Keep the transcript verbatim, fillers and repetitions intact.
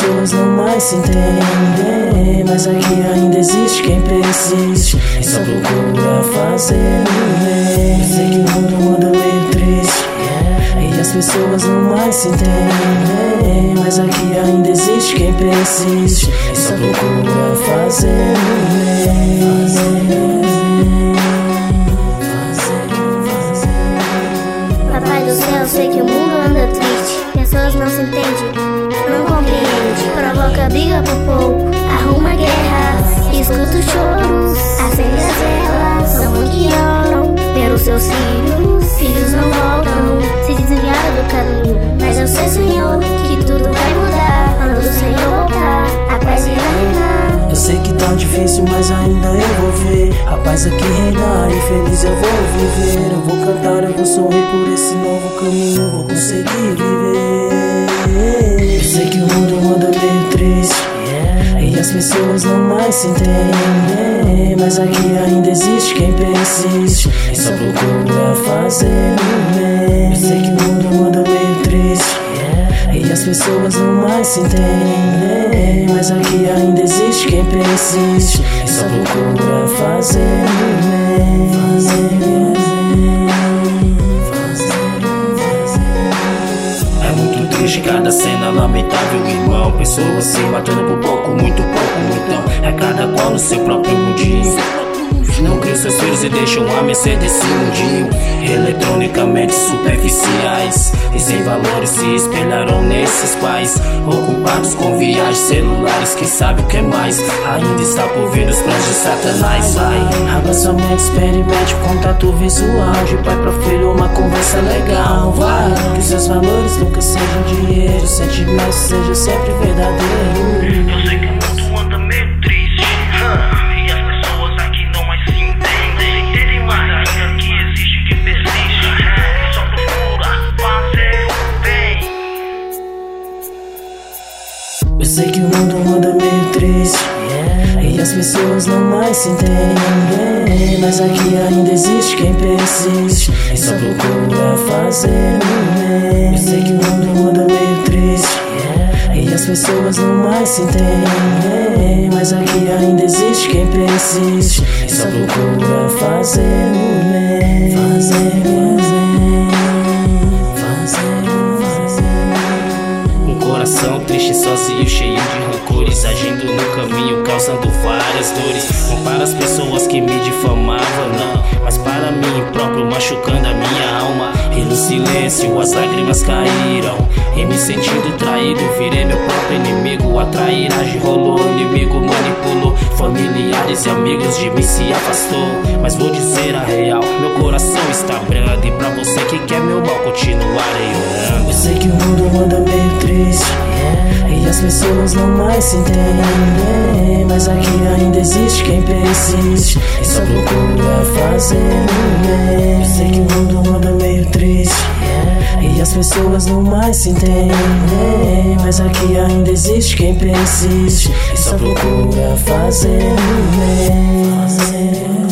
pessoas não mais se entendem, mas aqui ainda existe quem persiste e só procura fazer no bem. Eu sei que o mundo anda meio triste, yeah, e as pessoas não mais se entendem, mas aqui ainda existe quem persiste e só procura fazer no bem. Papai do céu, eu sei que o mundo anda triste, pessoas não se entendem, não compreende, provoca briga por pouco, arruma guerras, escuta os choros, acende as velas, são que oram pelos seus filhos, filhos não voltam, se desviaram do caminho, mas eu sei, Senhor, que tudo vai mudar, quando o Senhor voltar, a paz irá reinar. Eu sei que tá difícil, mas ainda eu vou ver a paz aqui reinar e feliz eu vou viver. Eu vou cantar, eu vou sorrir por esse novo caminho, eu vou conseguir viver. Eu sei que o mundo anda meio triste, yeah, e as pessoas não mais se entendem, mas aqui ainda existe quem persiste e só procura fazer o bem. Eu sei que o mundo anda meio triste, yeah, e as pessoas não mais se entendem, mas aqui ainda existe quem persiste e só procura fazer o bem. Fazer o bem. Cada cena lamentável, irmão, pessoas se matando por pouco, muito pouco, então é cada qual no seu próprio mundinho. Não criam seus filhos e deixam a mercê desse mundinho, eletronicamente superficiais e sem valores se espelharam nesses pais, ocupados com viagens celulares, quem sabe o que mais ainda está por vir os planos de Satanás. Vai, abra sua mente, experimente o contato visual, de pai pra filho uma conversa legal. Vai, que os seus valores nunca sejam dinheiro, sentimentos seja sempre verdadeiro. Eu sei que o mundo anda meio triste, huh? E as pessoas aqui não mais se entendem, entendem, mas ainda que existe quem persiste, é, só procura fazer o bem. Eu sei que o mundo anda meio triste, yeah, e as pessoas não mais se entendem, mas aqui ainda existe quem persiste e só procura fazer o bem. Eu sei que o mundo anda meio triste, yeah, e as pessoas não mais se entendem, mas aqui ainda existe quem persiste e só procura fazer o bem. Fazer o bem, fazer o bem. Um coração triste, sozinho, cheio de rancores, agindo no caminho, causando várias dores. Não para as pessoas que me difamavam, não, mas para mim próprio, machucando a minha alma. E no silêncio as lágrimas caíram, e me sentindo traído, virei meu próprio inimigo. A trairagem rolou, o inimigo manipulou, familiares e amigos de mim se afastou. Mas vou dizer a real, meu coração está brando, e pra você que quer meu mal, continuarei orando. Eu sei que o mundo anda meio triste, yeah, e as pessoas não mais se entendem, mas aqui ainda existe quem persiste e só procura fazer o bem. Eu sei que o mundo anda meio triste, yeah, e as pessoas não mais se entendem, mas aqui ainda existe quem persiste e só procura fazer o bem. Fazer o bem.